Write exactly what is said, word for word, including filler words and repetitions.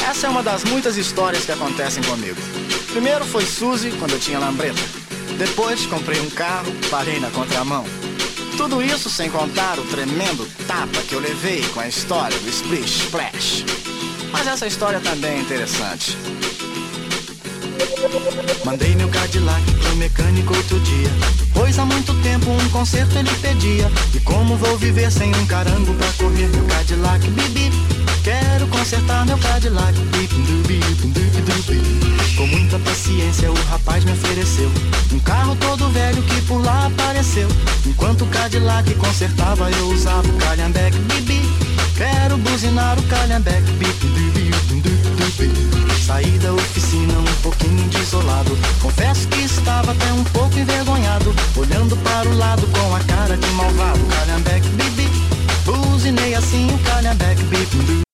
Essa é uma das muitas histórias que acontecem comigo. Primeiro foi Suzy, quando eu tinha lambreta. Depois comprei um carro, parei na contramão. Tudo isso sem contar o tremendo tapa que eu levei com a história do Splish Splash. Mas essa história também é interessante. Mandei meu Cadillac pro mecânico outro dia, pois há muito tempo um conserto ele pedia. E como vou viver sem um carango pra correr meu Cadillac, bibi? Quero consertar meu Cadillac, bip, dubi, dubi, dubi. Com muita paciência o rapaz me ofereceu um carro todo velho que por lá apareceu. Enquanto o Cadillac consertava eu usava o calhambeque, bibi. Quero buzinar o calhambeque, bip, dubi, dubi, dubi. Saí da oficina um pouquinho desolado, confesso que estava até um pouco envergonhado, olhando para o lado com a cara de malvado. Calhambeque, bibi, buzinei assim o calhambeque,